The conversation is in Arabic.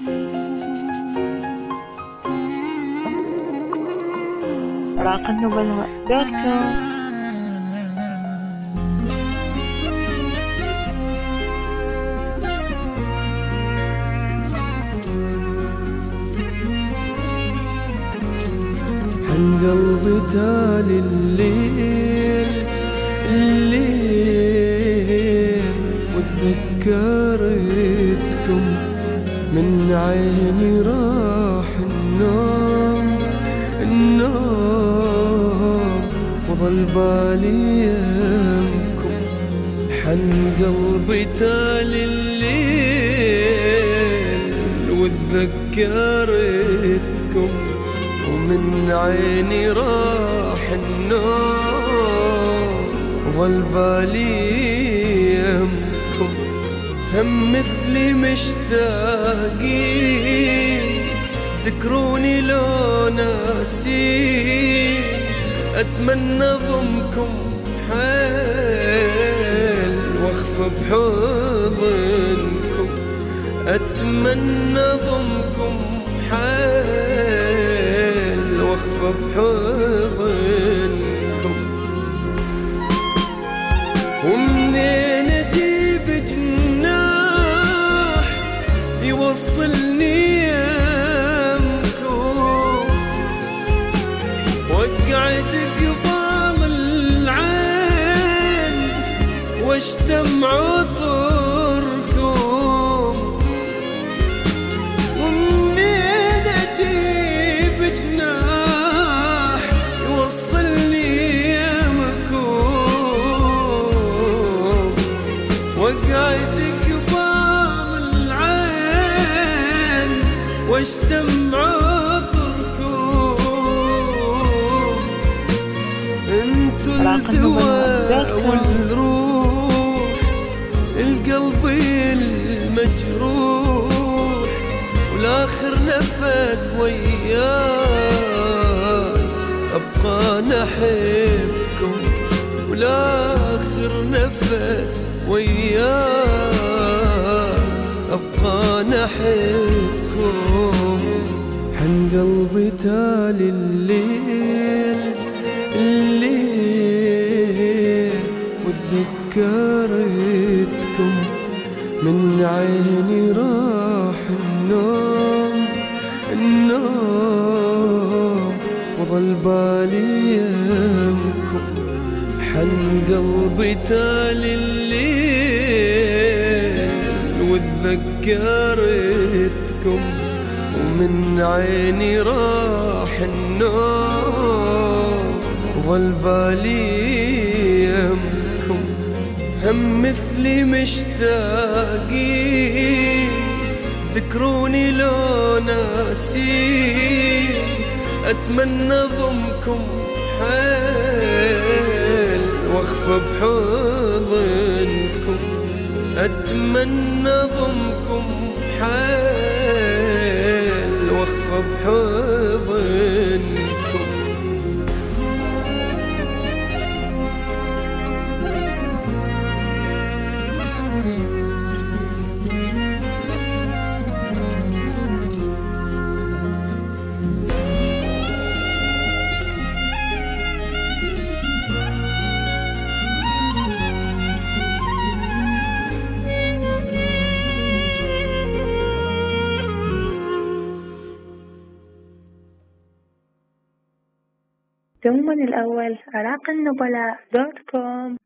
عراق النبلاء دوت كوم. عن قلبي تالي الليل وتذكرتكم، من عيني راح النوم وظل بالي يمكم. حن قلبي تالي الليل وتذكرتكم، ومن عيني راح النوم وظل بالي يمكم. هم مثلي مشتاقين ذكروني لو ناسين، أتمنى ضمكم حيل واخف بحضنكم. أتمنى ضمكم حيل واخف بحضنكم. ومنين اجيب جناح يوصلني يمكم، واقعد قبال العين واشتم عطركم. ومنين اجيب جناح يوصلني يمكم، واقعد قبال العين واشتم عطركم. انتو الدواء والروح القلب المجروح، والاخر نفس وياي ابقى نحبكم. والاخر نفس وياي ابقى نحبكم. حن قلبي تالي الليل وتذكرتكم، من عيني راح النوم وظل بالي يمكم. حن قلبي تالي الليل وتذكرتكم، ومن عيني راح النوم وظل بالي يمكم. هم مثلي مشتاقين ذكروني لو ناسين، أتمنى ضمكم حيل واخف بحضنكم. أتمنى ضمكم حيل واخف بحضنكم. دوما الأول عراق النبلاء دوت كوم.